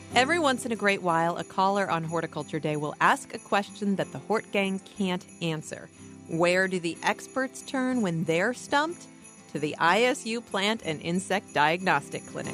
Every once in a great while, a caller on Horticulture Day will ask a question that the Hort Gang can't answer. Where do the experts turn when they're stumped? To the ISU Plant and Insect Diagnostic Clinic.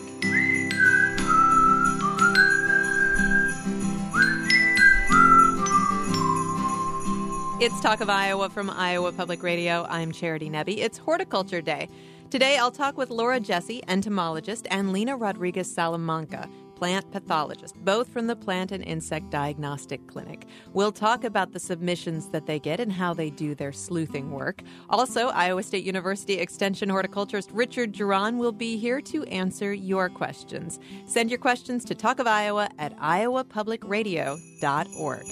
It's Talk of Iowa from Iowa Public Radio. I'm Charity Nebbe. It's Horticulture Day. Today, I'll talk with Laura Jesse, entomologist, and Lina Rodriguez Salamanca, plant pathologist, both from the Plant and Insect Diagnostic Clinic. We'll talk about the submissions that they get and how they do their sleuthing work. Also, Iowa State University Extension horticulturist Richard Geron will be here to answer your questions. Send your questions to talkofiowa@iowapublicradio.org.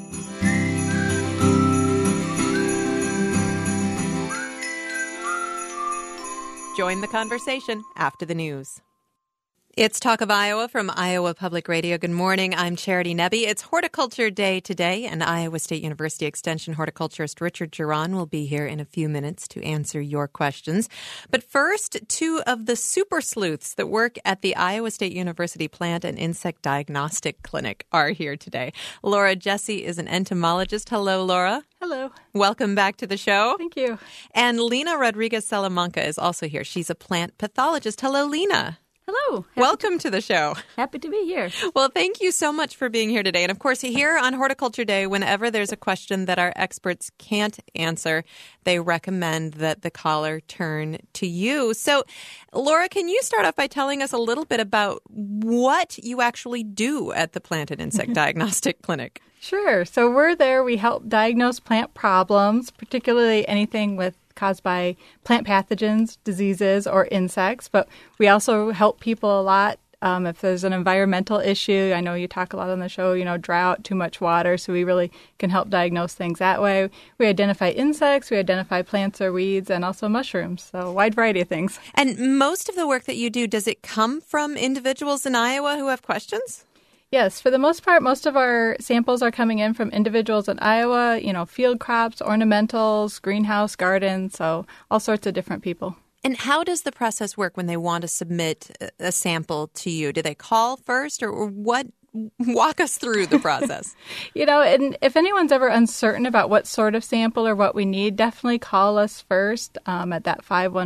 Join the conversation after the news. It's Talk of Iowa from Iowa Public Radio. Good morning. I'm Charity Nebbe. It's Horticulture Day today, and Iowa State University Extension horticulturist Richard Geron will be here in a few minutes to answer your questions. But first, two of the super sleuths that work at the Iowa State University Plant and Insect Diagnostic Clinic are here today. Laura Jesse is an entomologist. Hello, Laura. Hello. Welcome back to the show. Thank you. And Lina Rodriguez Salamanca is also here. She's a plant pathologist. Hello, Lina. Hello. Welcome to the show. Happy to be here. Well, thank you so much for being here today. And of course, here on Horticulture Day, whenever there's a question that our experts can't answer, they recommend that the caller turn to you. So, Laura, can you start off by telling us a little bit about what you actually do at the Plant and Insect Diagnostic Clinic? Sure. So we're there. We help diagnose plant problems, particularly anything caused by plant pathogens, diseases, or insects. But we also help people a lot if there's an environmental issue. I know you talk a lot on the show, drought, too much water. So we really can help diagnose things that way. We identify insects, we identify plants or weeds, and also mushrooms. So a wide variety of things. And most of the work that you do, does it come from individuals in Iowa who have questions? Yes, for the most part, most of our samples are coming in from individuals in Iowa, field crops, ornamentals, greenhouse, gardens, so all sorts of different people. And how does the process work when they want to submit a sample to you? Do they call first or what? Walk us through the process. And if anyone's ever uncertain about what sort of sample or what we need, definitely call us first at that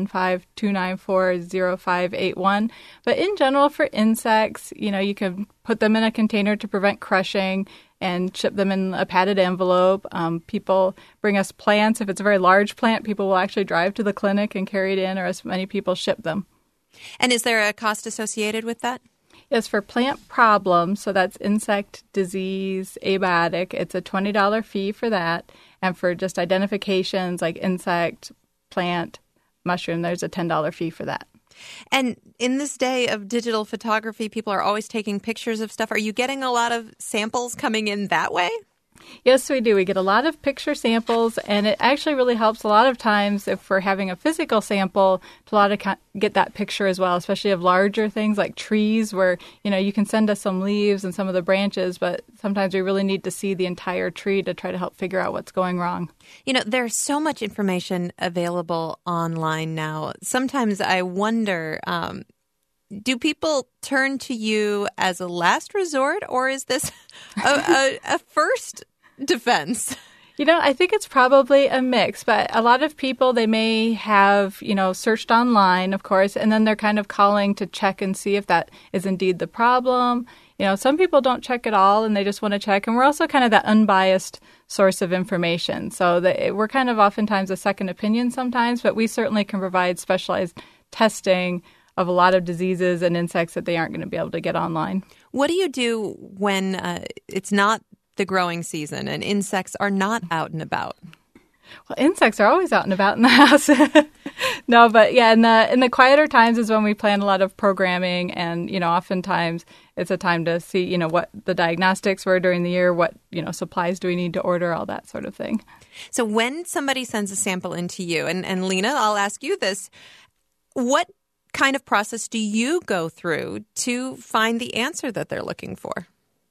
515-294-0581. But in general, for insects, you can put them in a container to prevent crushing and ship them in a padded envelope. People bring us plants. If it's a very large plant, people will actually drive to the clinic and carry it in, or as many people ship them. And is there a cost associated with that? Yes, for plant problems, so that's insect, disease, abiotic, it's a $20 fee for that. And for just identifications like insect, plant, mushroom, there's a $10 fee for that. And in this day of digital photography, people are always taking pictures of stuff. Are you getting a lot of samples coming in that way? Yes, we do. We get a lot of picture samples, and it actually really helps a lot of times if we're having a physical sample to get that picture as well, especially of larger things like trees where, you can send us some leaves and some of the branches, but sometimes we really need to see the entire tree to try to help figure out what's going wrong. There's so much information available online now. Sometimes I wonder, do people turn to you as a last resort, or is this a first defense? I think it's probably a mix, but a lot of people, they may have, searched online, of course, and then they're kind of calling to check and see if that is indeed the problem. Some people don't check at all and they just want to check. And we're also kind of that unbiased source of information. So we're kind of oftentimes a second opinion sometimes, but we certainly can provide specialized testing of a lot of diseases and insects that they aren't going to be able to get online. What do you do when it's not the growing season and insects are not out and about? Well, insects are always out and about in the house. No, but yeah, in the quieter times is when we plan a lot of programming, and oftentimes it's a time to see what the diagnostics were during the year, what supplies do we need to order, all that sort of thing. So when somebody sends a sample into you, and Lina, I'll ask you this, what kind of process do you go through to find the answer that they're looking for?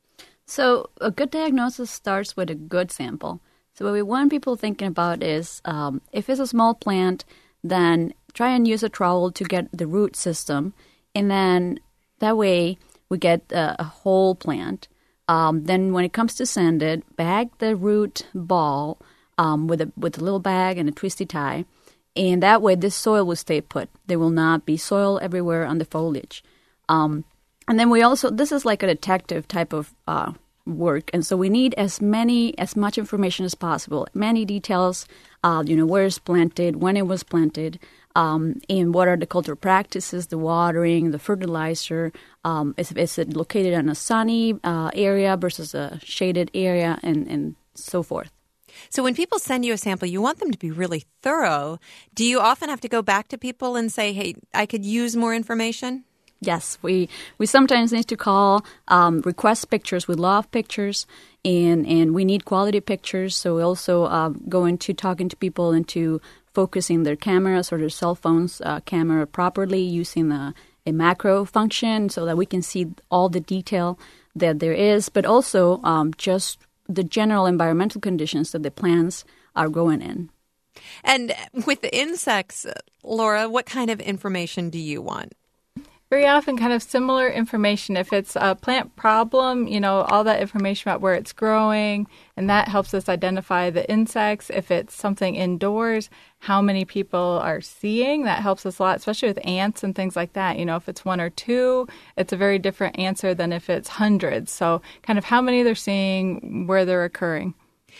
So a good diagnosis starts with a good sample. So what we want people thinking about is if it's a small plant, then try and use a trowel to get the root system. And then that way we get a whole plant. Then when it comes to send it, bag the root ball with a little bag and a twisty tie. And that way this soil will stay put. There will not be soil everywhere on the foliage. And then we also, this is like a detective type of work. And so we need as much information as possible, many details, where it's planted, when it was planted, and what are the cultural practices, the watering, the fertilizer, is it located in a sunny area versus a shaded area, and so forth. So when people send you a sample, you want them to be really thorough. Do you often have to go back to people and say, hey, I could use more information? Yes, we sometimes need to call, request pictures. We love pictures, and we need quality pictures. So we also go into talking to people into focusing their cameras or their cell phones camera properly, using a macro function so that we can see all the detail that there is, but also just the general environmental conditions that the plants are growing in. And with the insects, Laura, what kind of information do you want? Very often kind of similar information. If it's a plant problem, all that information about where it's growing, and that helps us identify the insects. If it's something indoors, how many people are seeing, that helps us a lot, especially with ants and things like that. If it's one or two, it's a very different answer than if it's hundreds. So kind of how many they're seeing, where they're occurring.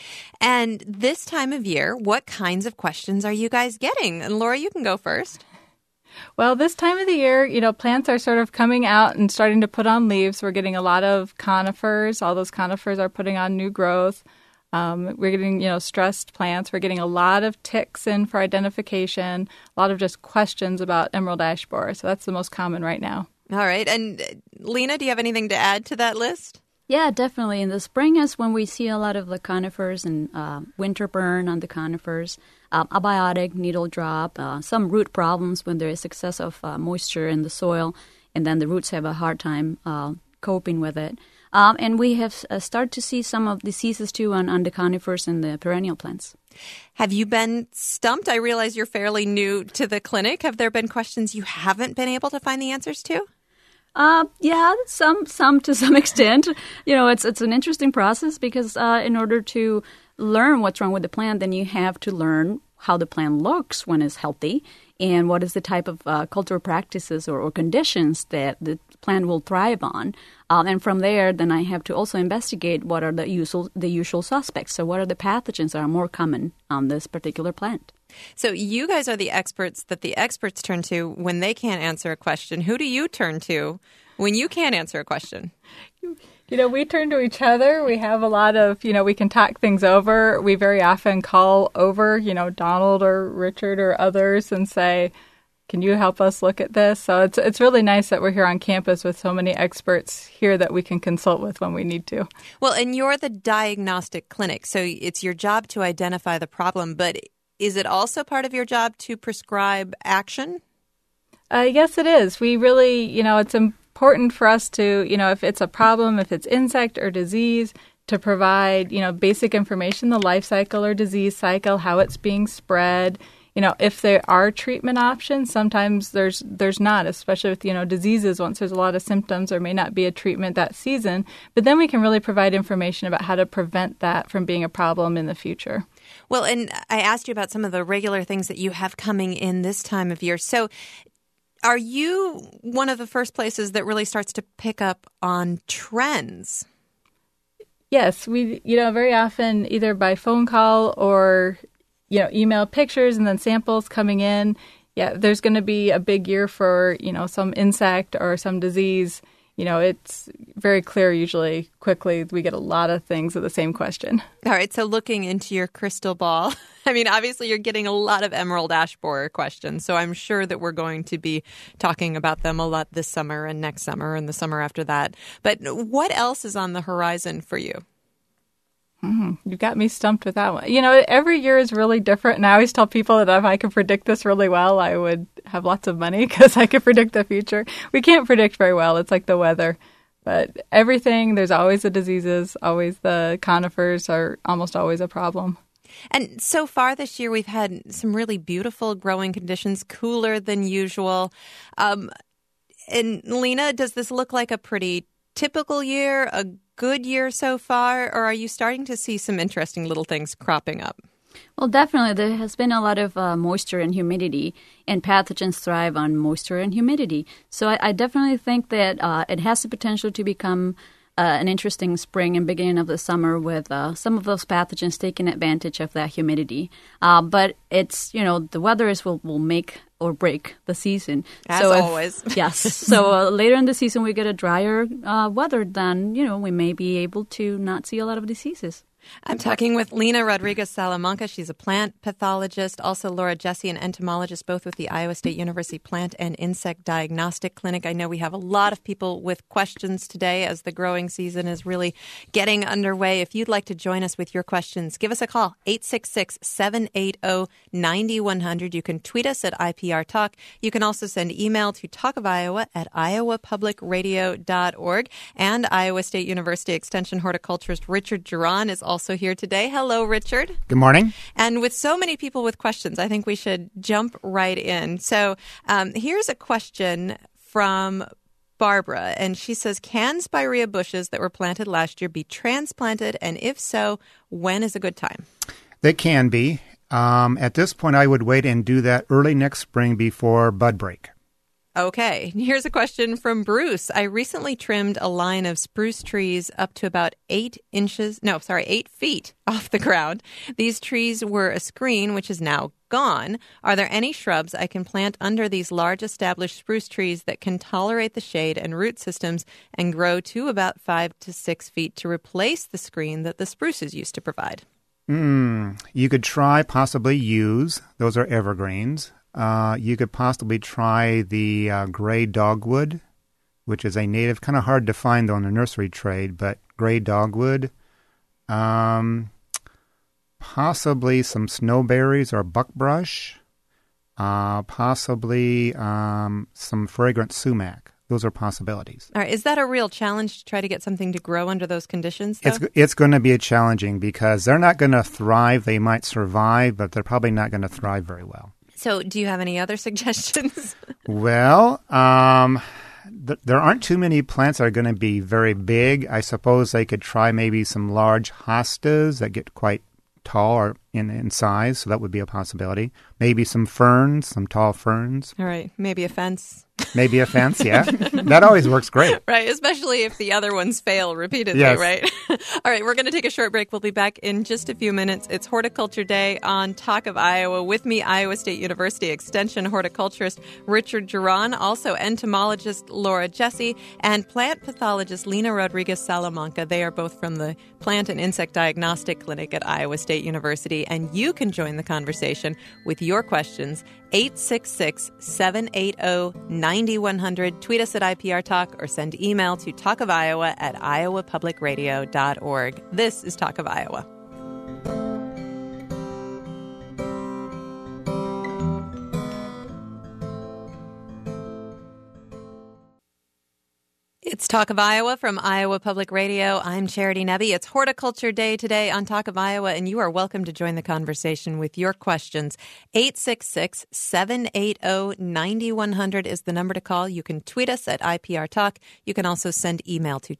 And this time of year, what kinds of questions are you guys getting? And Laura, you can go first. Well, this time of the year, plants are sort of coming out and starting to put on leaves. We're getting a lot of conifers. All those conifers are putting on new growth. We're getting, stressed plants. We're getting a lot of ticks in for identification, a lot of just questions about emerald ash borer. So that's the most common right now. All right. And Lena, do you have anything to add to that list? Yeah, definitely. In the spring is when we see a lot of the conifers and winter burn on the conifers, abiotic, needle drop, some root problems when there is excess of moisture in the soil, and then the roots have a hard time coping with it. And we have started to see some of diseases too on the conifers and the perennial plants. Have you been stumped? I realize you're fairly new to the clinic. Have there been questions you haven't been able to find the answers to? Yeah, some to some extent. It's an interesting process because in order to learn what's wrong with the plant, then you have to learn how the plant looks when it's healthy and what is the type of cultural practices or conditions that the plant will thrive on. And from there, then I have to also investigate what are the usual suspects. So what are the pathogens that are more common on this particular plant? So you guys are the experts that the experts turn to when they can't answer a question. Who do you turn to when you can't answer a question? We turn to each other. We have a lot of, we can talk things over. We very often call over, Donald or Richard or others and say, can you help us look at this? So it's really nice that we're here on campus with so many experts here that we can consult with when we need to. Well, and you're the diagnostic clinic, so it's your job to identify the problem, but is it also part of your job to prescribe action? Yes, it is. We really, it's important for us to, if it's a problem, if it's insect or disease, to provide, basic information, the life cycle or disease cycle, how it's being spread. If there are treatment options, sometimes there's not, especially with, diseases. Once there's a lot of symptoms, there may not be a treatment that season. But then we can really provide information about how to prevent that from being a problem in the future. Well, and I asked you about some of the regular things that you have coming in this time of year. So are you one of the first places that really starts to pick up on trends? Yes, we, very often either by phone call or email pictures and then samples coming in. Yeah, there's going to be a big year for, some insect or some disease. It's very clear usually quickly. We get a lot of things with the same question. All right. So looking into your crystal ball, I mean, obviously you're getting a lot of emerald ash borer questions. So I'm sure that we're going to be talking about them a lot this summer and next summer and the summer after that. But what else is on the horizon for you? You got me stumped with that one. Every year is really different. And I always tell people that if I could predict this really well, I would have lots of money because I could predict the future. We can't predict very well. It's like the weather. But everything, there's always the diseases, always the conifers are almost always a problem. And so far this year, we've had some really beautiful growing conditions, cooler than usual. And Lena, does this look like a pretty typical year, a good year so far, or are you starting to see some interesting little things cropping up? Well, definitely. There has been a lot of moisture and humidity, and pathogens thrive on moisture and humidity. So I definitely think that it has the potential to become an interesting spring and beginning of the summer with some of those pathogens taking advantage of that humidity. But it's, the weather will make or break the season. As always. Yes. So later in the season we get a drier weather, then, we may be able to not see a lot of diseases. I'm talking with Lena Rodriguez Salamanca. She's a plant pathologist, also Laura Jesse, an entomologist, both with the Iowa State University Plant and Insect Diagnostic Clinic. I know we have a lot of people with questions today as the growing season is really getting underway. If you'd like to join us with your questions, give us a call, 866-780-9100. You can tweet us at IPR Talk. You can also send email to talkofiowa@iowapublicradio.org. And Iowa State University Extension horticulturist Richard Geron is also here today. Hello, Richard. Good morning. And with so many people with questions, I think we should jump right in. So here's a question from Barbara, and she says, can spirea bushes that were planted last year be transplanted? And if so, when is a good time? They can be. At this point, I would wait and do that early next spring before bud break. Okay, here's a question from Bruce. I recently trimmed a line of spruce trees up to about 8 feet off the ground. These trees were a screen, which is now gone. Are there any shrubs I can plant under these large established spruce trees that can tolerate the shade and root systems and grow to about 5 to 6 feet to replace the screen that the spruces used to provide? You could try possibly yews. Those are evergreens. You could possibly try the gray dogwood, which is a native, kind of hard to find on the nursery trade, but gray dogwood. Possibly some snowberries or buckbrush. Possibly some fragrant sumac. Those are possibilities. All right. Is that a real challenge to try to get something to grow under those conditions, though? It's going to be challenging because they're not going to thrive. They might survive, but they're probably not going to thrive very well. So do you have any other suggestions? Well, there aren't too many plants that are going to be very big. I suppose they could try maybe some large hostas that get quite tall or in size, so that would be a possibility. Maybe some ferns, some tall ferns. All right, maybe a fence. Maybe a fence, yeah. That always works great. Right, especially if the other ones fail repeatedly, yes. Right? All right, we're going to take a short break. We'll be back in just a few minutes. It's Horticulture Day on Talk of Iowa. With me, Iowa State University Extension horticulturist Richard Geron, also entomologist Laura Jesse, and plant pathologist Lena Rodriguez Salamanca. They are both from the Plant and Insect Diagnostic Clinic at Iowa State University, and you can join the conversation with your questions. 866-780-9100. Tweet us at IPR Talk or send email to talkofiowa@iowapublicradio.org. This is Talk of Iowa. It's Talk of Iowa from Iowa Public Radio. I'm Charity Nebbe. It's Horticulture Day today on Talk of Iowa, and you are welcome to join the conversation with your questions. 866-780-9100 is the number to call. You can tweet us at IPR Talk. You can also send email to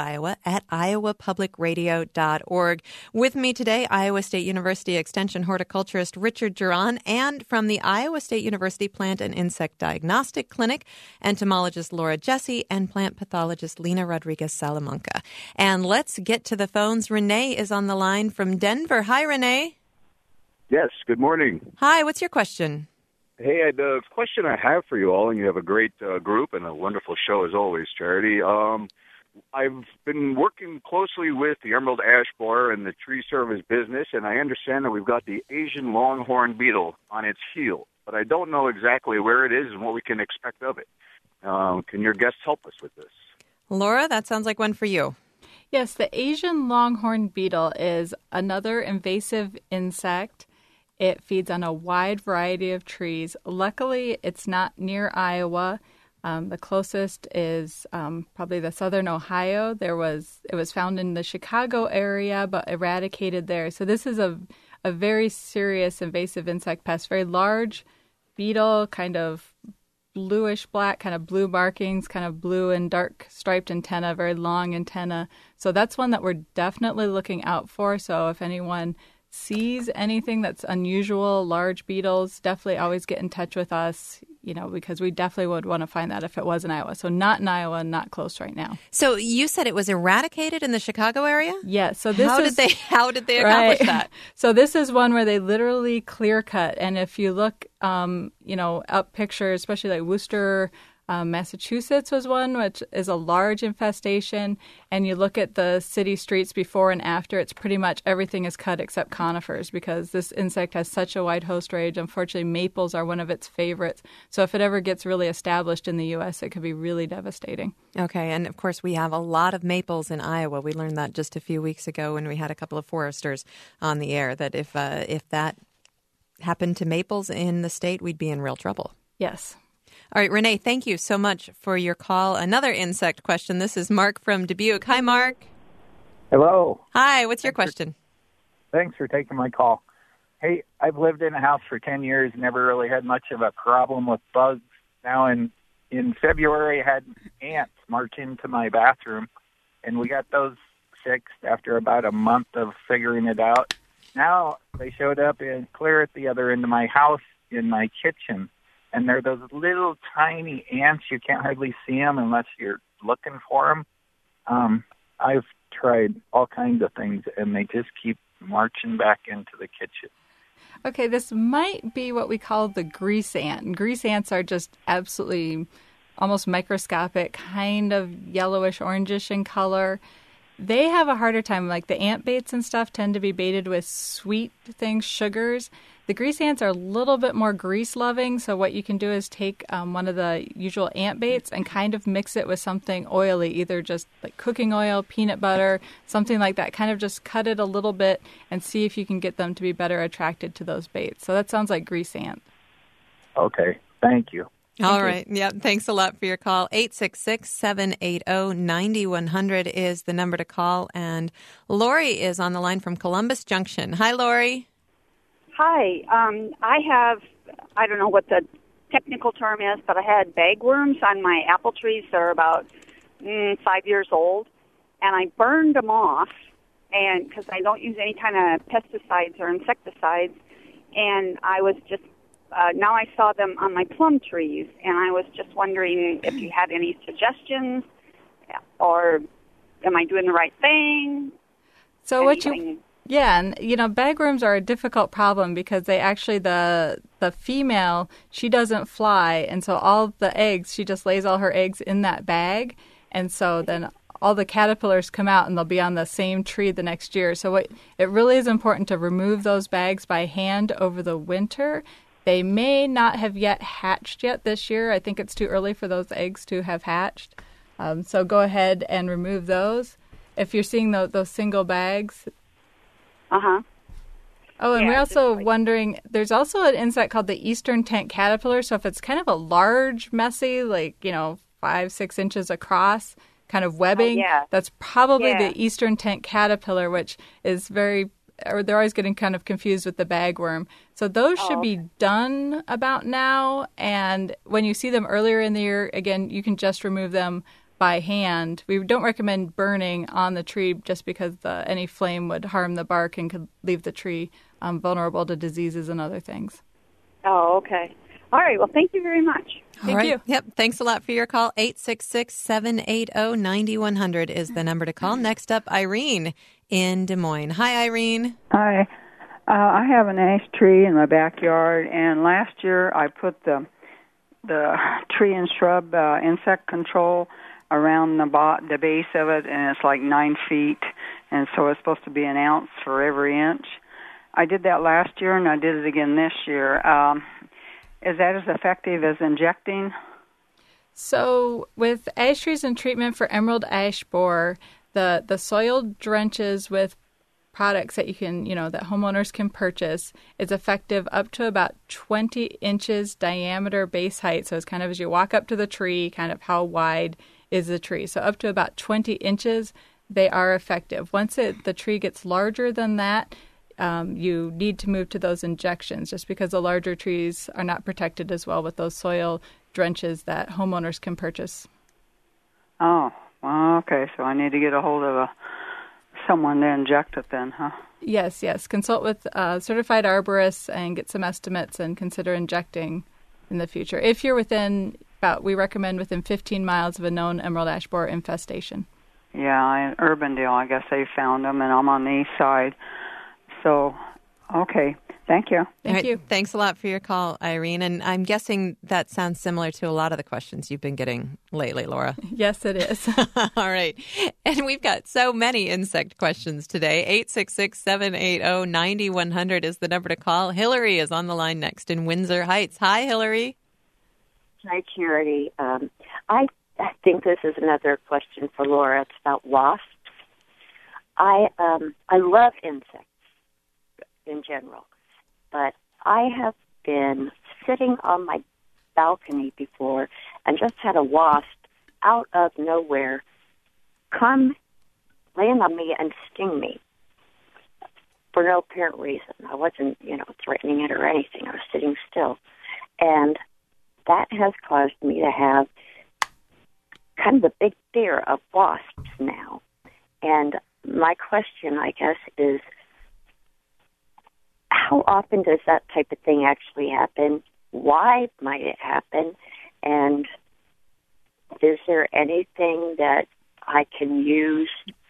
talkofiowa@iowapublicradio.org. With me today, Iowa State University Extension horticulturist Richard Geron, and from the Iowa State University Plant and Insect Diagnostic Clinic, entomologist Laura Jesse, and plant pathologist Lena Rodriguez Salamanca. And let's get to the phones. Renee is on the line from Denver. Hi, Renee. Yes, good morning. Hi, what's your question? Hey, the question I have for you all, and you have a great group and a wonderful show as always, Charity. I've been working closely with the emerald ash borer and the tree service business, and I understand that we've got the Asian longhorn beetle on its heel, but I don't know exactly where it is and what we can expect of it. Can your guests help us with this? Laura, that sounds like one for you. Yes, the Asian longhorn beetle is another invasive insect. It feeds on a wide variety of trees. Luckily, it's not near Iowa. The closest is probably the southern Ohio. It was found in the Chicago area, but eradicated there. So this is a very serious invasive insect pest, very large beetle, kind of bluish black, kind of blue markings, kind of blue and dark striped antenna, very long antenna. So that's one that we're definitely looking out for. So if anyone sees anything that's unusual, large beetles, definitely always get in touch with us, because we definitely would want to find that if it was in Iowa. So not in Iowa, not close right now. So you said it was eradicated in the Chicago area? Yes. So this how did they accomplish that? So this is one where they literally clear cut. And if you look, up pictures, especially like Worcester, Massachusetts was one, which is a large infestation. And you look at the city streets before and after, it's pretty much everything is cut except conifers because this insect has such a wide host range. Unfortunately, maples are one of its favorites. So if it ever gets really established in the U.S., it could be really devastating. Okay. And of course, we have a lot of maples in Iowa. We learned that just a few weeks ago when we had a couple of foresters on the air, that if that happened to maples in the state, we'd be in real trouble. Yes. All right, Renee, thank you so much for your call. Another insect question. This is Mark from Dubuque. Hi, Mark. Hello. Hi, what's your question? Thanks for taking my call. Hey, I've lived in a house for 10 years, never really had much of a problem with bugs. Now in February, I had ants march into my bathroom, and we got those fixed after about a month of figuring it out. Now they showed up clear at the other end of my house in my kitchen. And they're those little tiny ants. You can't hardly see them unless you're looking for them. I've tried all kinds of things, and they just keep marching back into the kitchen. Okay, this might be what we call the grease ant. Grease ants are just absolutely almost microscopic, kind of yellowish, orangish in color. They have a harder time. Like the ant baits and stuff tend to be baited with sweet things, sugars. The grease ants are a little bit more grease-loving, so what you can do is take one of the usual ant baits and kind of mix it with something oily, either just like cooking oil, peanut butter, something like that. Kind of just cut it a little bit and see if you can get them to be better attracted to those baits. So that sounds like grease ant. Okay, thank you. All right. Yep. Thanks a lot for your call. 866-780-9100 is the number to call. And Lori is on the line from Columbus Junction. Hi, Lori. Hi. I don't know what the technical term is, but I had bagworms on my apple trees. They're about 5 years old. And I burned them off and because I don't use any kind of pesticides or insecticides. And I was just now I saw them on my plum trees, and I was just wondering if you had any suggestions, or am I doing the right thing? So and bagworms are a difficult problem because they actually, the female, she doesn't fly, and so all the eggs, she just lays all her eggs in that bag, and so then all the caterpillars come out and they'll be on the same tree the next year. So it really is important to remove those bags by hand over the winter. They may not have yet hatched yet this year. I think it's too early for those eggs to have hatched. So go ahead and remove those. If you're seeing those single bags. Uh-huh. Oh, and we're also wondering, there's also an insect called the eastern tent caterpillar. So if it's kind of a large, messy, 5-6 inches across, kind of webbing, that's probably the eastern tent caterpillar, which is they're always getting kind of confused with the bagworm. So those should be done about now. And when you see them earlier in the year, again, you can just remove them by hand. We don't recommend burning on the tree just because any flame would harm the bark and could leave the tree vulnerable to diseases and other things. Oh, okay. All right. Well, thank you very much. Thank you. Yep. Thanks a lot for your call. 866-780-9100 is the number to call. Next up, Irene in Des Moines. Hi, Irene. Hi. I have an ash tree in my backyard, and last year I put the tree and shrub insect control around the base of it, and it's like 9 feet, and so it's supposed to be an ounce for every inch. I did that last year, and I did it again this year. Is that as effective as injecting? So with ash trees and treatment for emerald ash borer, the soil drenches with products that you can, that homeowners can purchase is effective up to about 20 inches diameter base height. So it's kind of as you walk up to the tree, kind of how wide is the tree. So up to about 20 inches, they are effective. Once the tree gets larger than that, you need to move to those injections just because the larger trees are not protected as well with those soil drenches that homeowners can purchase. Oh, well, okay. So I need to get a hold of someone to inject it then, huh? Yes. Consult with certified arborists and get some estimates and consider injecting in the future. If you're we recommend within 15 miles of a known emerald ash borer infestation. Yeah, in Urbandale, I guess they found them, and I'm on the east side. So, okay. Thank you. Thank you. Thanks a lot for your call, Irene. And I'm guessing that sounds similar to a lot of the questions you've been getting lately, Laura. Yes, it is. All right. And we've got so many insect questions today. 866-780-9100 is the number to call. Hillary is on the line next in Windsor Heights. Hi, Hillary. Hi, Charity. I think this is another question for Laura. It's about wasps. I love insects in general, but I have been sitting on my balcony before and just had a wasp out of nowhere come land on me and sting me for no apparent reason. I wasn't, threatening it or anything. I was sitting still. And that has caused me to have kind of a big fear of wasps now. And my question, I guess, is how often does that type of thing actually happen? Why might it happen? And is there anything that I can use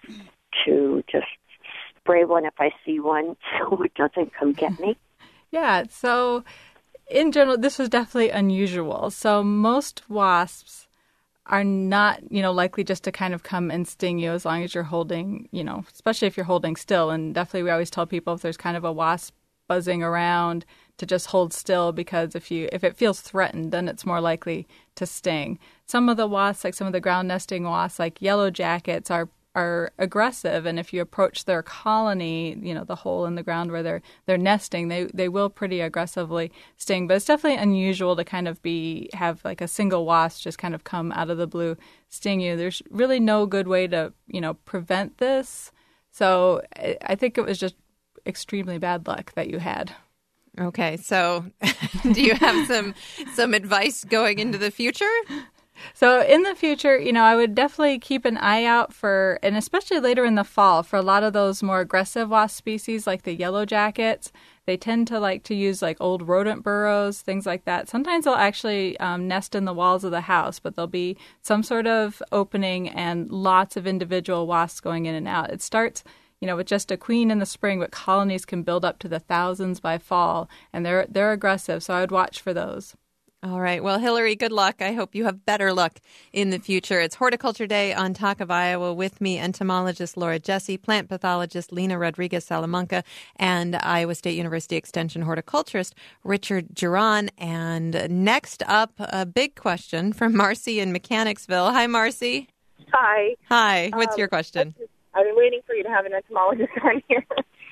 to just spray one if I see one so it doesn't come get me? Yeah, so in general, this was definitely unusual. So most wasps are not, likely just to kind of come and sting you as long as you're holding, especially if you're holding still. And definitely we always tell people if there's kind of a wasp buzzing around to just hold still, because if it feels threatened, then it's more likely to sting. Some of the wasps, like some of the ground nesting wasps, like yellow jackets, are aggressive, and if you approach their colony, the hole in the ground where they're nesting, they will pretty aggressively sting. But it's definitely unusual to kind of have like a single wasp just kind of come out of the blue sting you. There's really no good way to prevent this. So I think it was just extremely bad luck that you had. Okay, so do you have some advice going into the future? So in the future, I would definitely keep an eye out for, and especially later in the fall, for a lot of those more aggressive wasp species like the yellow jackets. They tend to like to use like old rodent burrows, things like that. Sometimes they'll actually nest in the walls of the house, but there'll be some sort of opening and lots of individual wasps going in and out. It starts with just a queen in the spring, but colonies can build up to the thousands by fall, and they're aggressive, so I would watch for those. All right. Well, Hillary, good luck. I hope you have better luck in the future. It's Horticulture Day on Talk of Iowa with me, entomologist Laura Jesse, plant pathologist Lena Rodriguez Salamanca, and Iowa State University Extension horticulturist Richard Geron. And next up, a big question from Marcy in Mechanicsville. Hi, Marcy. Hi. Hi. What's your question? I've been waiting for you to have an entomologist on here.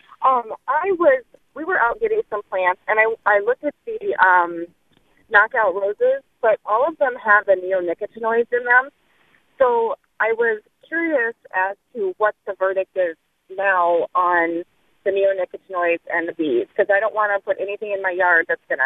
We were out getting some plants, and I looked at the knockout roses, but all of them have the neonicotinoids in them. So I was curious as to what the verdict is now on the neonicotinoids and the bees, because I don't want to put anything in my yard that's going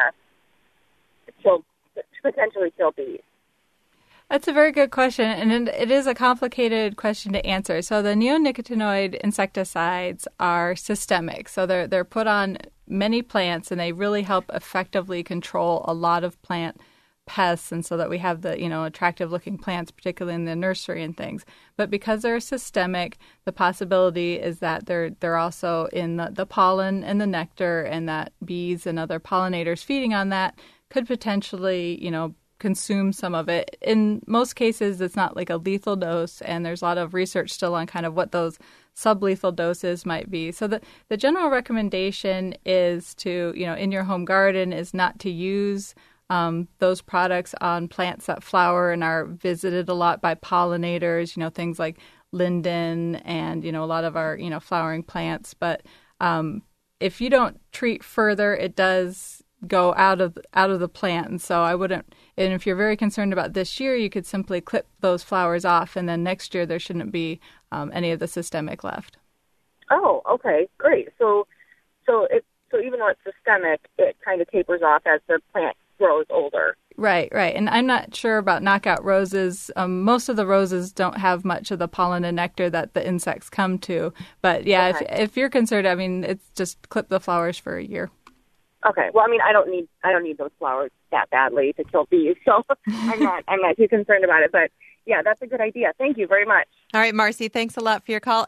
to potentially kill bees. That's a very good question, and it is a complicated question to answer. So the neonicotinoid insecticides are systemic, so they're put on many plants, and they really help effectively control a lot of plant pests, and so that we have the attractive-looking plants, particularly in the nursery and things. But because they're systemic, the possibility is that they're also in the pollen and the nectar, and that bees and other pollinators feeding on that could potentially, consume some of it. In most cases, it's not like a lethal dose, and there's a lot of research still on kind of what those sublethal doses might be. So the general recommendation is to, in your home garden, is not to use those products on plants that flower and are visited a lot by pollinators, things like linden and, a lot of our, flowering plants. But if you don't treat further, it does go out of the plant. And so I wouldn't, and if you're very concerned about this year, you could simply clip those flowers off, and then next year there shouldn't be any of the systemic left. Oh, okay, great. So even though it's systemic, it kind of tapers off as the plant grows older. Right. And I'm not sure about knockout roses. Most of the roses don't have much of the pollen and nectar that the insects come to. But yeah, Okay. if you're concerned, I mean, it's just clip the flowers for a year. Okay. Well, I mean, I don't need those flowers that badly to kill bees, so I'm not too concerned about it. But yeah, that's a good idea. Thank you very much. All right, Marcy, thanks a lot for your call.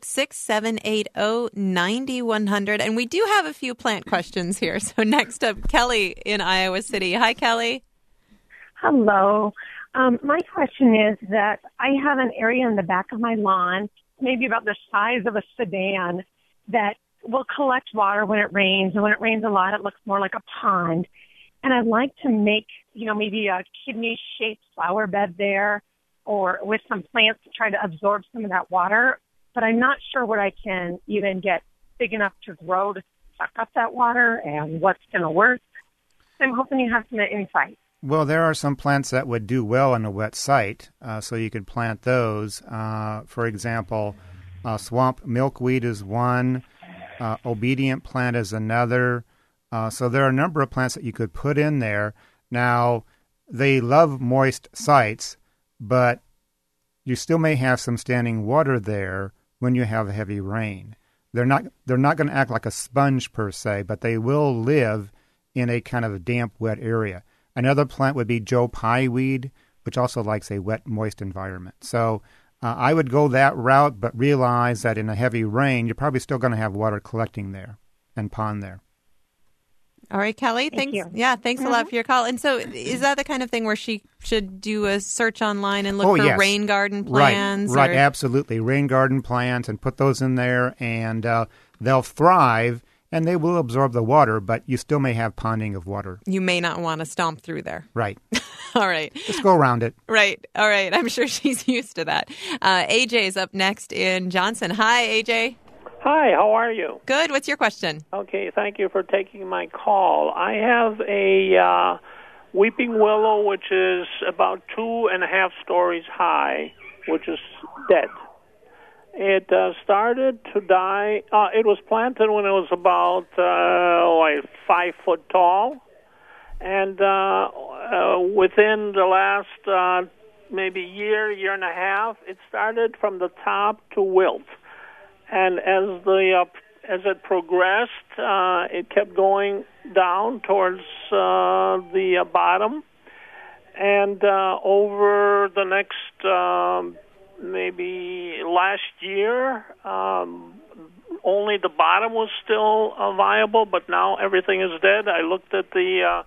866-780-9100. And we do have a few plant questions here. So next up, Kelly in Iowa City. Hi, Kelly. Hello. My question is that I have an area in the back of my lawn, maybe about the size of a sedan, that will collect water when it rains. And when it rains a lot, it looks more like a pond. And I'd like to make, maybe a kidney-shaped flower bed there, or with some plants to try to absorb some of that water. But I'm not sure what I can even get big enough to grow to suck up that water and what's going to work. So I'm hoping you have some insight. Well, there are some plants that would do well in a wet site, so you could plant those. For example, swamp milkweed is one, obedient plant is another. So there are a number of plants that you could put in there. Now, they love moist sites, but you still may have some standing water there when you have heavy rain. They're not going to act like a sponge per se, but they will live in a kind of damp, wet area. Another plant would be Joe Pye weed, which also likes a wet, moist environment. So I would go that route, but realize that in a heavy rain, you're probably still going to have water collecting there and pond there. All right, Kelly. Thank you. Yeah, thanks a lot for your call. And so is that the kind of thing where she should do a search online and look for yes. rain garden plants? Right, absolutely. Rain garden plants, and put those in there, and they'll thrive, and they will absorb the water, but you still may have ponding of water. You may not want to stomp through there. Right. All right. Just go around it. Right. All right. I'm sure she's used to that. AJ is up next in Johnson. Hi, AJ. Hi, how are you? Good. What's your question? Okay, thank you for taking my call. I have a weeping willow, which is about 2.5 stories high, which is dead. It started to die. It was planted when it was about 5 foot tall, and within the last maybe year and a half, it started from the top to wilt. And as it progressed, it kept going down towards the bottom. And over the next maybe last year, only the bottom was still viable, but now everything is dead. I looked at the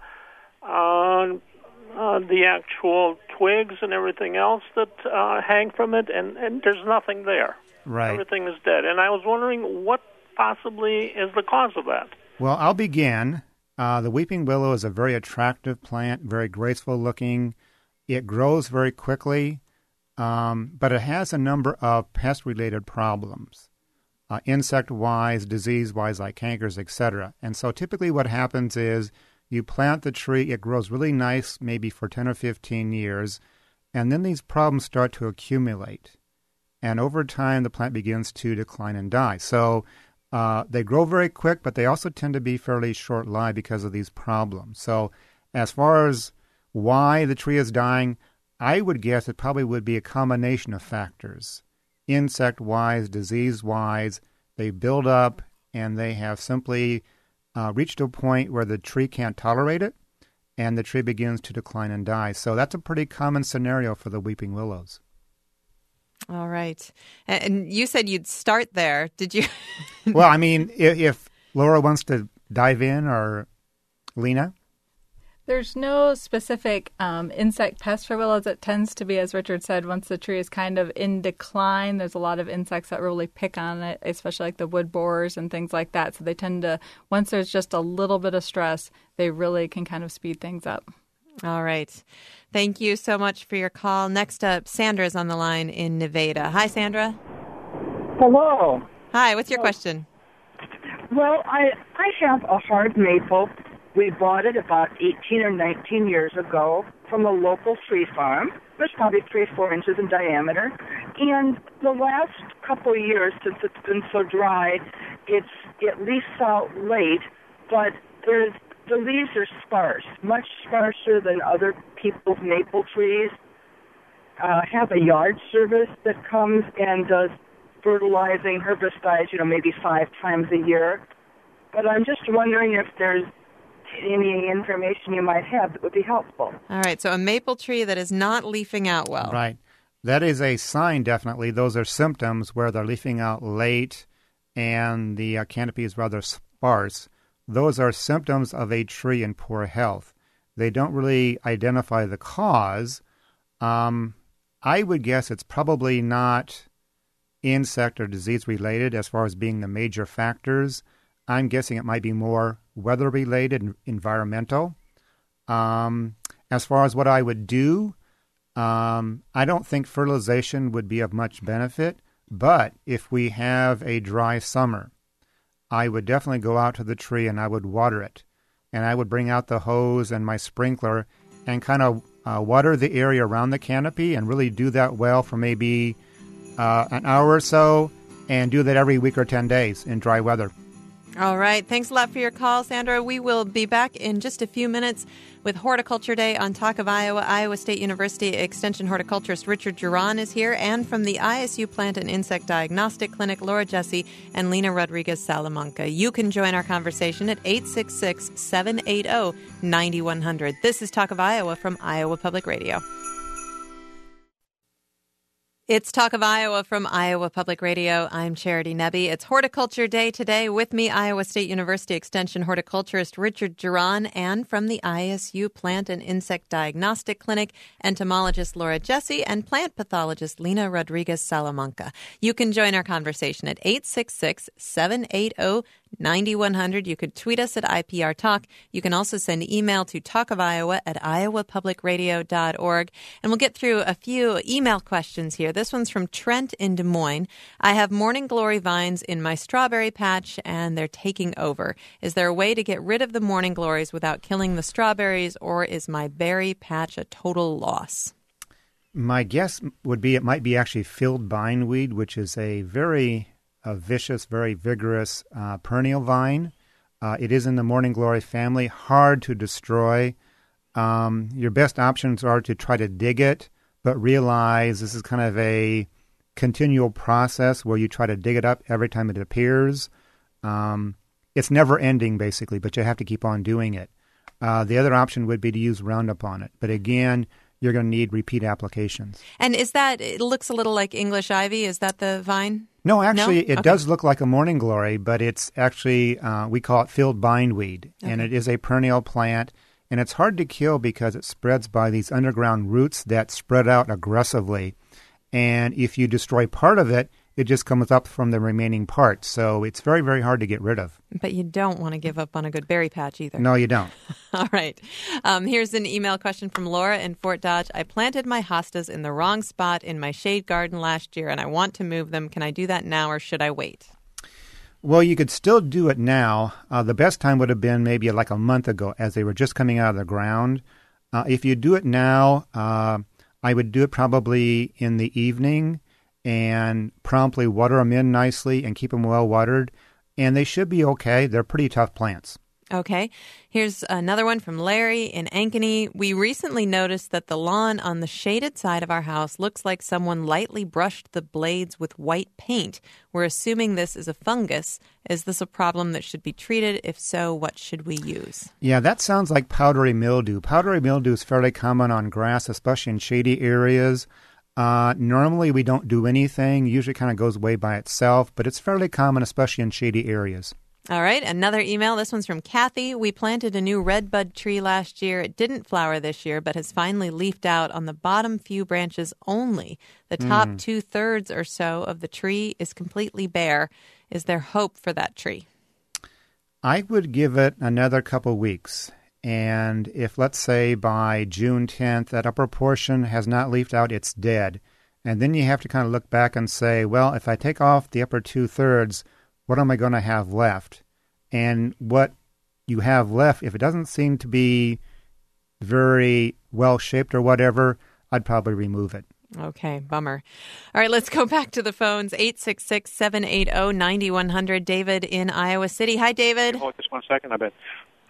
actual twigs and everything else that hang from it, and there's nothing there. Right. Everything is dead. And I was wondering what possibly is the cause of that. Well, I'll begin. The weeping willow is a very attractive plant, very graceful looking. It grows very quickly, but it has a number of pest-related problems, insect-wise, disease-wise, like cankers, etc. And so typically what happens is you plant the tree, it grows really nice, maybe for 10 or 15 years, and then these problems start to accumulate. And over time, the plant begins to decline and die. So they grow very quick, but they also tend to be fairly short-lived because of these problems. So as far as why the tree is dying, I would guess it probably would be a combination of factors. Insect-wise, disease-wise, they build up, and they have simply reached a point where the tree can't tolerate it, and the tree begins to decline and die. So that's a pretty common scenario for the weeping willows. All right. And you said you'd start there. Did you? Well, I mean, if Laura wants to dive in, or Lena? There's no specific insect pest for willows. It tends to be, as Richard said, once the tree is kind of in decline, there's a lot of insects that really pick on it, especially like the wood borers and things like that. So they tend to, once there's just a little bit of stress, they really can kind of speed things up. All right. Thank you so much for your call. Next up, Sandra is on the line in Nevada. Hi, Sandra. Hello. Hi, what's your question? Well, I have a hard maple. We bought it about 18 or 19 years ago from a local tree farm. It's probably 3-4 inches in diameter. And the last couple of years, since it's been so dry, it leaves out late, but there's the leaves are sparse, much sparser than other people's maple trees. Have a yard service that comes and does fertilizing, herbicides, maybe 5 times a year. But I'm just wondering if there's any information you might have that would be helpful. All right, so a maple tree that is not leafing out well. Right. That is a sign, definitely. Those are symptoms where they're leafing out late and the canopy is rather sparse. Those are symptoms of a tree in poor health. They don't really identify the cause. I would guess it's probably not insect or disease related as far as being the major factors. I'm guessing it might be more weather related and environmental. As far as what I would do, I don't think fertilization would be of much benefit, but if we have a dry summer, I would definitely go out to the tree and I would water it. And I would bring out the hose and my sprinkler and kind of water the area around the canopy and really do that well for maybe an hour or so, and do that every week or 10 days in dry weather. All right. Thanks a lot for your call, Sandra. We will be back in just a few minutes with Horticulture Day on Talk of Iowa. Iowa State University Extension horticulturist Richard Duran is here, and from the ISU Plant and Insect Diagnostic Clinic, Laura Jesse and Lena Rodriguez-Salamanca. You can join our conversation at 866-780-9100. This is Talk of Iowa from Iowa Public Radio. It's Talk of Iowa from Iowa Public Radio. I'm Charity Nebbe. It's Horticulture Day today. With me, Iowa State University Extension horticulturist Richard Duran, and from the ISU Plant and Insect Diagnostic Clinic, entomologist Laura Jesse and plant pathologist Lena Rodriguez-Salamanca. You can join our conversation at 866-780-9100. You could tweet us at IPR Talk. You can also send email to talkofiowa@iowapublicradio.org. And we'll get through a few email questions here. This one's from Trent in Des Moines. I have morning glory vines in my strawberry patch, and they're taking over. Is there a way to get rid of the morning glories without killing the strawberries, or is my berry patch a total loss? My guess would be it might be actually field bindweed, which is a very vicious, very vigorous perennial vine. It is in the morning glory family, hard to destroy. Your best options are to try to dig it, but realize this is kind of a continual process where you try to dig it up every time it appears. It's never ending, basically, but you have to keep on doing it. The other option would be to use Roundup on it. But again, you're going to need repeat applications. And is that, it looks a little like English ivy, is that the vine? No, actually, it does look like a morning glory, but it's actually, we call it field bindweed, and it is a perennial plant. And it's hard to kill because it spreads by these underground roots that spread out aggressively. And if you destroy part of it, it just comes up from the remaining parts. So it's very, very hard to get rid of. But you don't want to give up on a good berry patch either. No, you don't. All right. Here's an email question from Laura in Fort Dodge. I planted my hostas in the wrong spot in my shade garden last year, and I want to move them. Can I do that now, or should I wait? Well, you could still do it now. The best time would have been maybe like a month ago as they were just coming out of the ground. If you do it now, I would do it probably in the evening and promptly water them in nicely and keep them well watered. And they should be okay. They're pretty tough plants. Okay. Here's another one from Larry in Ankeny. We recently noticed that the lawn on the shaded side of our house looks like someone lightly brushed the blades with white paint. We're assuming this is a fungus. Is this a problem that should be treated? If so, what should we use? Yeah, that sounds like powdery mildew. Powdery mildew is fairly common on grass, especially in shady areas. Normally we don't do anything. Usually kind of goes away by itself, but it's fairly common, especially in shady areas. All right, another email. This one's from Kathy. We planted a new redbud tree last year. It didn't flower this year, but has finally leafed out on the bottom few branches only. The top 2/3 or so of the tree is completely bare. Is there hope for that tree? I would give it another couple weeks. And if, let's say, by June 10th, that upper portion has not leafed out, it's dead. And then you have to kind of look back and say, well, if I take off the upper 2/3, what am I going to have left? And what you have left, if it doesn't seem to be very well-shaped or whatever, I'd probably remove it. Okay, bummer. All right, let's go back to the phones. 866-780-9100. David in Iowa City. Hi, David. Hold just 1 second, I bet.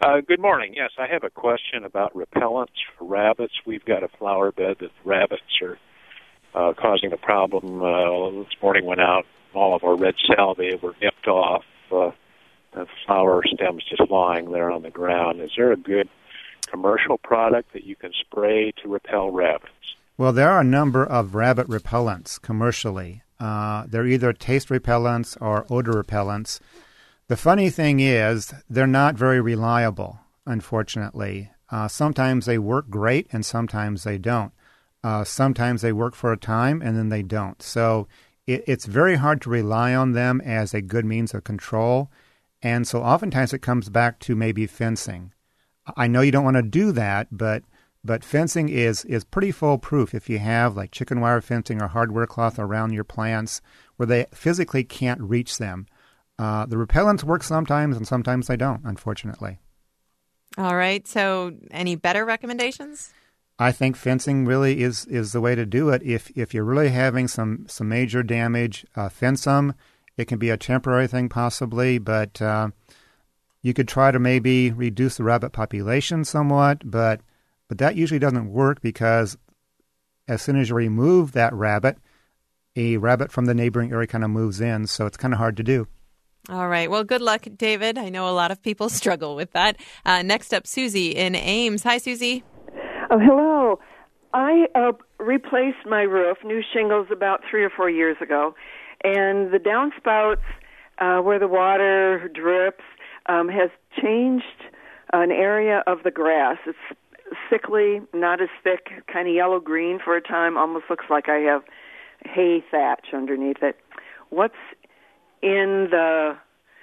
Good morning. Yes, I have a question about repellents for rabbits. We've got a flower bed that rabbits are causing a problem. This morning went out, all of our red salvia were nipped off. The flower stems just lying there on the ground. Is there a good commercial product that you can spray to repel rabbits? Well, there are a number of rabbit repellents commercially. They're either taste repellents or odor repellents. The funny thing is they're not very reliable, unfortunately. Sometimes they work great and sometimes they don't. Sometimes they work for a time and then they don't. So it's very hard to rely on them as a good means of control. And so oftentimes it comes back to maybe fencing. I know you don't want to do that, but fencing is pretty foolproof if you have like chicken wire fencing or hardware cloth around your plants where they physically can't reach them. The repellents work sometimes and sometimes they don't, unfortunately. All right. So any better recommendations? I think fencing really is the way to do it. If you're really having some major damage, fence them. It can be a temporary thing possibly, but you could try to maybe reduce the rabbit population somewhat, but that usually doesn't work because as soon as you remove that rabbit, a rabbit from the neighboring area kind of moves in, so it's kind of hard to do. All right. Well, good luck, David. I know a lot of people struggle with that. Next up, Susie in Ames. Hi, Susie. Oh, hello. I replaced my roof, new shingles, about 3 or 4 years ago, and the downspouts where the water drips has changed an area of the grass. It's sickly, not as thick, kind of yellow-green for a time, almost looks like I have hay thatch underneath it. What's in the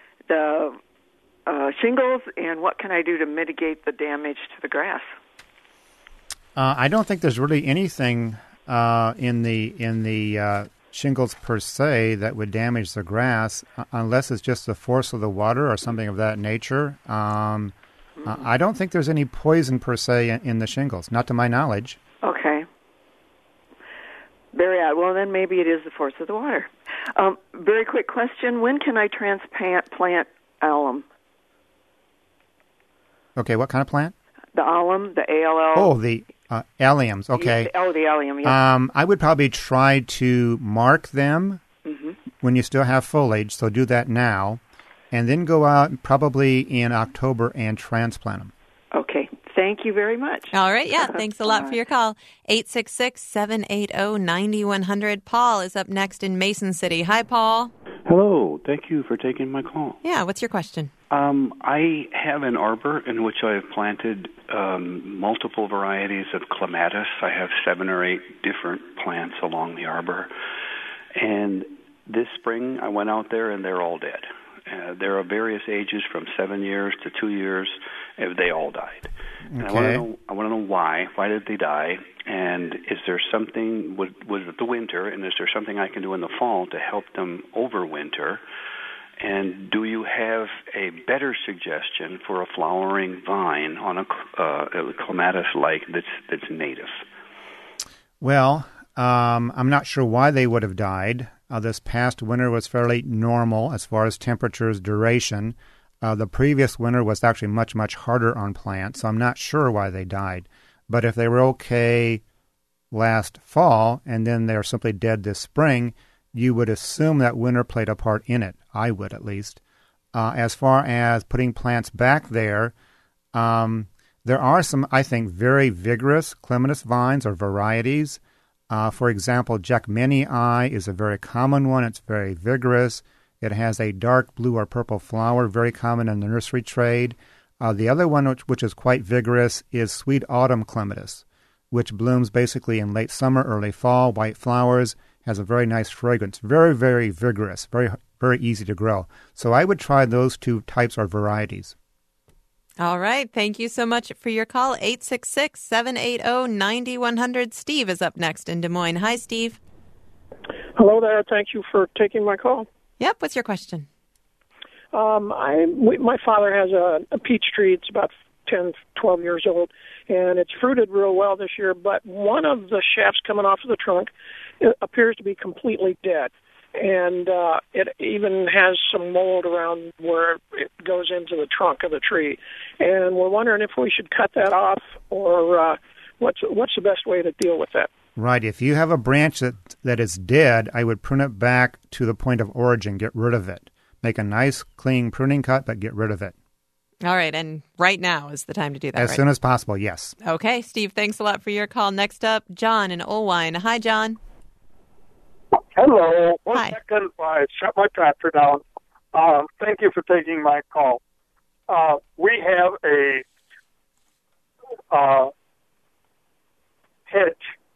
shingles, and what can I do to mitigate the damage to the grass? I don't think there's really anything in the shingles per se that would damage the grass, unless it's just the force of the water or something of that nature. I don't think there's any poison per se in the shingles, not to my knowledge. Okay. Very odd. Well, then maybe it is the force of the water. Very quick question. When can I transplant alum? Okay, what kind of plant? The alum, the ALL. Oh, the alliums, okay. The allium, yeah. I would probably try to mark them when you still have foliage, so do that now, and then go out probably in October and transplant them. Okay. Thank you very much. All right. Yeah. Thanks a lot for your call. 866-780-9100. Paul is up next in Mason City. Hi, Paul. Hello. Thank you for taking my call. Yeah. What's your question? I have an arbor in which I have planted multiple varieties of clematis. I have 7 or 8 different plants along the arbor. And this spring I went out there and they're all dead. There are various ages from 7 years to 2 years. They all died. And Okay. I want to know why. Why did they die? And is there something, was it the winter, and is there something I can do in the fall to help them overwinter? And do you have a better suggestion for a flowering vine on a clematis-like that's native? Well, I'm not sure why they would have died. This past winter was fairly normal as far as temperatures, duration. The previous winter was actually much, much harder on plants, so I'm not sure why they died. But if they were okay last fall and then they're simply dead this spring, you would assume that winter played a part in it. I would, at least. As far as putting plants back there, there are some, I think, very vigorous clematis vines or varieties. For example, Jackmanii is a very common one. It's very vigorous. It has a dark blue or purple flower, very common in the nursery trade. The other one, which is quite vigorous, is Sweet Autumn Clematis, which blooms basically in late summer, early fall, white flowers, has a very nice fragrance, very, very vigorous, very, very easy to grow. So I would try those 2 types or varieties. All right. Thank you so much for your call. 866-780-9100. Steve is up next in Des Moines. Hi, Steve. Hello there. Thank you for taking my call. Yep. What's your question? My father has a peach tree. It's about 10, 12 years old, and it's fruited real well this year, but one of the shafts coming off of the trunk appears to be completely dead. and it even has some mold around where it goes into the trunk of the tree. And we're wondering if we should cut that off, or what's the best way to deal with that? Right. If you have a branch that is dead, I would prune it back to the point of origin, get rid of it. Make a nice, clean pruning cut, but get rid of it. All right, and right now is the time to do that, As soon as possible, yes. Okay, Steve, thanks a lot for your call. Next up, John in Olwine. Hi, John. Hello. Hi. Second, I shut my tractor down. Thank you for taking my call. We have a hedge.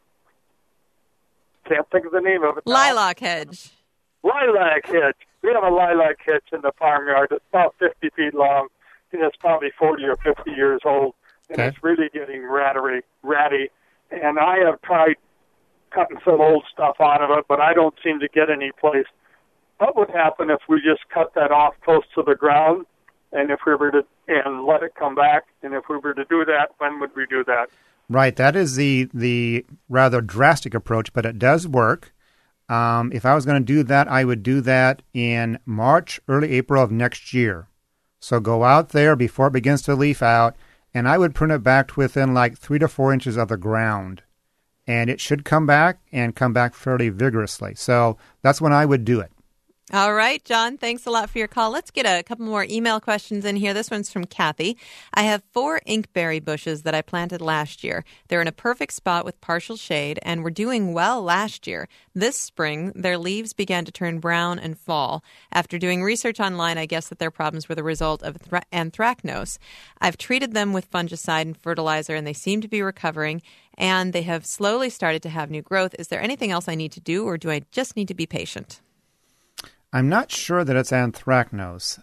Can't think of the name of it now. Lilac hedge. Lilac hedge. We have a lilac hedge in the farmyard. It's about 50 feet long, and it's probably 40 or 50 years old, and Okay. it's really getting ratty. And I have tried cutting some old stuff out of it, but I don't seem to get any place. What would happen if we just cut that off close to the ground, and if we were to and let it come back? And if we were to do that, when would we do that? Right. That is the rather drastic approach, but it does work. If I was going to do that, I would do that in March, early April of next year. So go out there before it begins to leaf out, and I would prune it back to within like 3 to 4 inches of the ground. And it should come back and come back fairly vigorously. So that's when I would do it. All right, John, thanks a lot for your call. Let's get a couple more email questions in here. This one's from Kathy. I have 4 inkberry bushes that I planted last year. They're in a perfect spot with partial shade and were doing well last year. This spring, their leaves began to turn brown and fall. After doing research online, I guess that their problems were the result of anthracnose. I've treated them with fungicide and fertilizer, and they seem to be recovering, and they have slowly started to have new growth. Is there anything else I need to do, or do I just need to be patient? I'm not sure that it's anthracnose.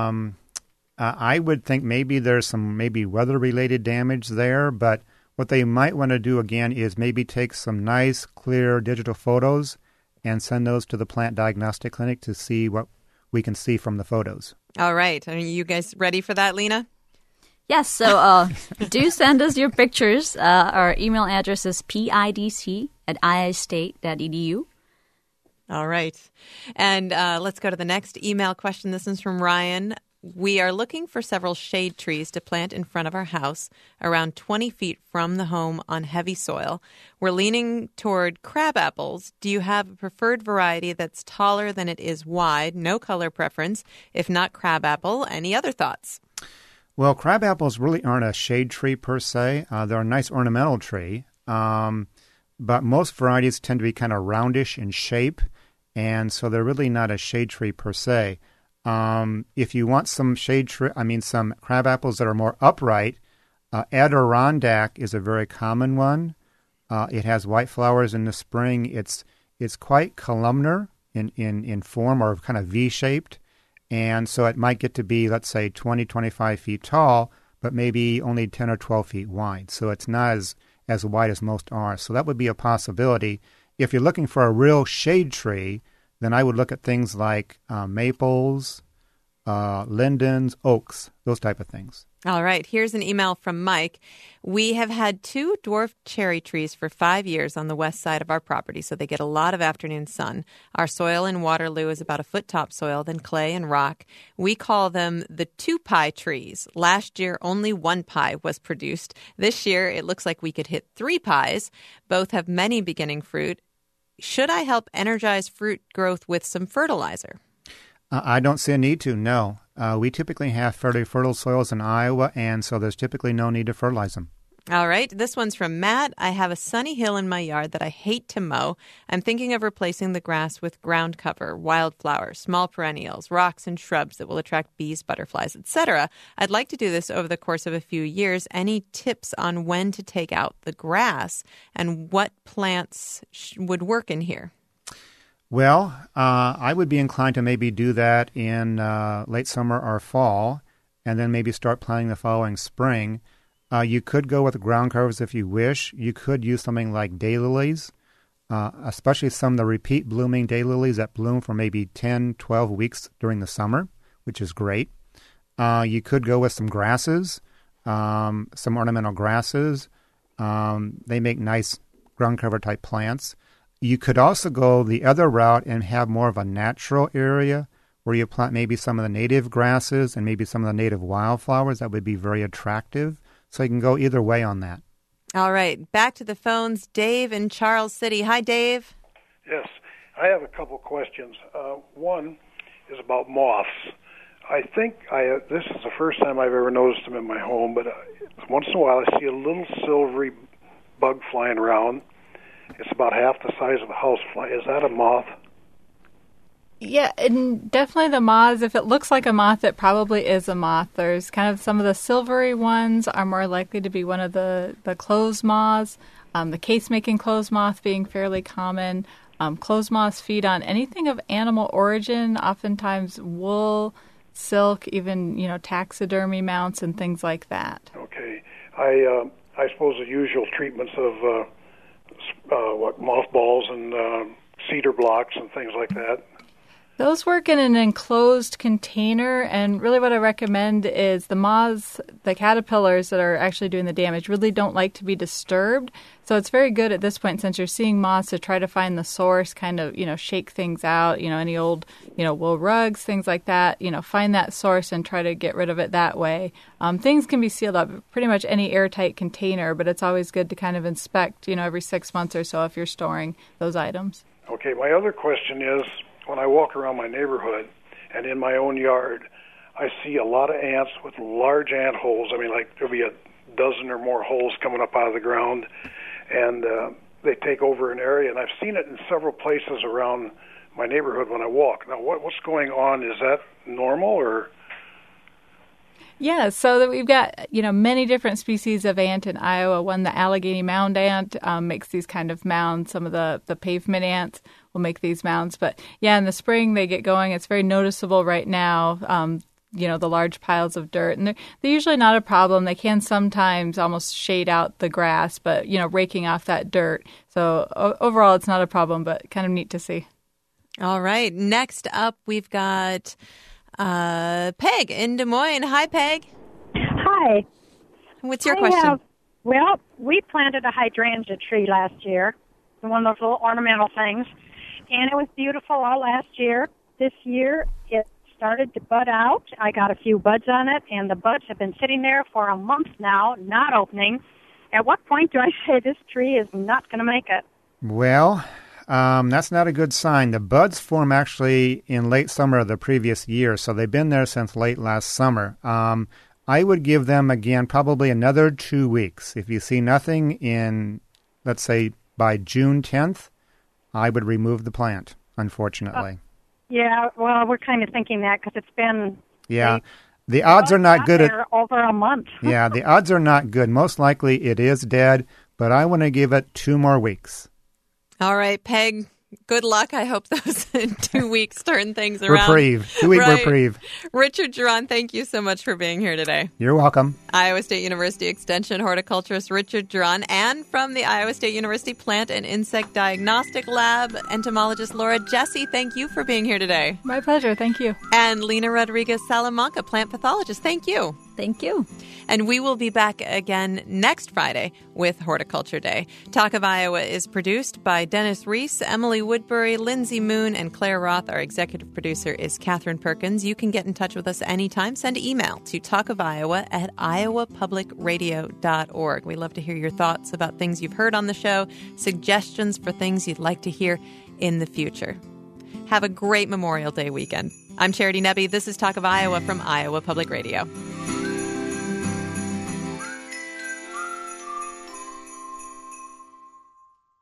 I would think maybe there's some weather-related damage there, but what they might want to do again is maybe take some nice, clear digital photos and send those to the plant diagnostic clinic to see what we can see from the photos. All right. Are you guys ready for that, Lena? Yes, so do send us your pictures. Our email address is pidc@iastate.edu. All right. And let's go to the next email question. This is from Ryan. We are looking for several shade trees to plant in front of our house around 20 feet from the home on heavy soil. We're leaning toward crab apples. Do you have a preferred variety that's taller than it is wide? No color preference. If not crab apple, any other thoughts? Well, crab apples really aren't a shade tree per se. They're a nice ornamental tree, but most varieties tend to be kind of roundish in shape, and so they're really not a shade tree per se. If you want some some crab apples that are more upright, Adirondack is a very common one. It has white flowers in the spring. It's quite columnar in form, or kind of V-shaped. And so it might get to be, let's say, 20, 25 feet tall, but maybe only 10 or 12 feet wide. So it's not as wide as most are. So that would be a possibility. If you're looking for a real shade tree, then I would look at things like maples, lindens, oaks, those type of things. All right. Here's an email from Mike. We have had 2 dwarf cherry trees for 5 years on the west side of our property, so they get a lot of afternoon sun. Our soil in Waterloo is about a foot topsoil, then clay and rock. We call them the 2-pie trees. Last year, only 1 pie was produced. This year, it looks like we could hit 3 pies. Both have many beginning fruit. Should I help energize fruit growth with some fertilizer? I don't see a need to, no. We typically have fairly fertile soils in Iowa, and so there's typically no need to fertilize them. All right. This one's from Matt. I have a sunny hill in my yard that I hate to mow. I'm thinking of replacing the grass with ground cover, wildflowers, small perennials, rocks, and shrubs that will attract bees, butterflies, etc. I'd like to do this over the course of a few years. Any tips on when to take out the grass and what plants would work in here? Well, I would be inclined to maybe do that in late summer or fall, and then maybe start planting the following spring. You could go with ground covers if you wish. You could use something like daylilies, especially some of the repeat blooming daylilies that bloom for maybe 10, 12 weeks during the summer, which is great. You could go with some grasses, some ornamental grasses. They make nice ground cover type plants. You could also go the other route and have more of a natural area where you plant maybe some of the native grasses and maybe some of the native wildflowers. That would be very attractive. So you can go either way on that. All right. Back to the phones. Dave in Charles City. Hi, Dave. Yes. I have a couple questions. One is about moths. I think this is the first time I've ever noticed them in my home, but once in a while I see a little silvery bug flying around. It's about half the size of a housefly. Is that a moth? Yeah, and definitely the moths. If it looks like a moth, it probably is a moth. There's kind of some of the silvery ones are more likely to be one of the clothes moths. The case-making clothes moth being fairly common. Clothes moths feed on anything of animal origin, oftentimes wool, silk, even taxidermy mounts and things like that. Okay, I suppose the usual treatments of mothballs and cedar blocks and things like that. Those work in an enclosed container, and really what I recommend is the moths, the caterpillars that are actually doing the damage, really don't like to be disturbed. So it's very good at this point, since you're seeing moths, to try to find the source, kind of, shake things out, any old, wool rugs, things like that, find that source and try to get rid of it that way. Things can be sealed up, pretty much any airtight container, but it's always good to kind of inspect, every 6 months or so if you're storing those items. Okay, my other question is, when I walk around my neighborhood and in my own yard, I see a lot of ants with large ant holes. I mean, like there'll be a dozen or more holes coming up out of the ground, and they take over an area. And I've seen it in several places around my neighborhood when I walk. Now, what's going on? Is that normal or? Yeah, so that we've got, many different species of ant in Iowa. One, the Allegheny mound ant, makes these kind of mounds. Some of the pavement ants will make these mounds. But, yeah, in the spring they get going. It's very noticeable right now, the large piles of dirt. And they're usually not a problem. They can sometimes almost shade out the grass, but, raking off that dirt. So overall it's not a problem, but kind of neat to see. All right. Next up, we've got Peg in Des Moines. Hi, Peg. Hi. What's your question? We planted a hydrangea tree last year, one of those little ornamental things, and it was beautiful all last year. This year, it started to bud out. I got a few buds on it, and the buds have been sitting there for a month now, not opening. At what point do I say this tree is not going to make it? Well, that's not a good sign. The buds form actually in late summer of the previous year, so they've been there since late last summer. I would give them, again, probably another 2 weeks. If you see nothing in, let's say, by June 10th, I would remove the plant, unfortunately. Yeah, well, we're kind of thinking that because it's been... Yeah, the odds are not good. Over a month. Yeah, the odds are not good. Most likely it is dead, but I want to give it 2 more weeks. All right, Peg, good luck. I hope those 2 weeks turn things around. Reprieve. 2 week reprieve. Richard Geron, thank you so much for being here today. You're welcome. Iowa State University Extension horticulturist Richard Geron, and from the Iowa State University Plant and Insect Diagnostic Lab, entomologist Laura Jesse, thank you for being here today. My pleasure. Thank you. And Lena Rodriguez Salamanca, plant pathologist. Thank you. Thank you. And we will be back again next Friday with Horticulture Day. Talk of Iowa is produced by Dennis Reese, Emily Woodbury, Lindsay Moon, and Claire Roth. Our executive producer is Catherine Perkins. You can get in touch with us anytime. Send an email to talkofiowa@iowapublicradio.org. We love to hear your thoughts about things you've heard on the show, suggestions for things you'd like to hear in the future. Have a great Memorial Day weekend. I'm Charity Nebbe. This is Talk of Iowa from Iowa Public Radio.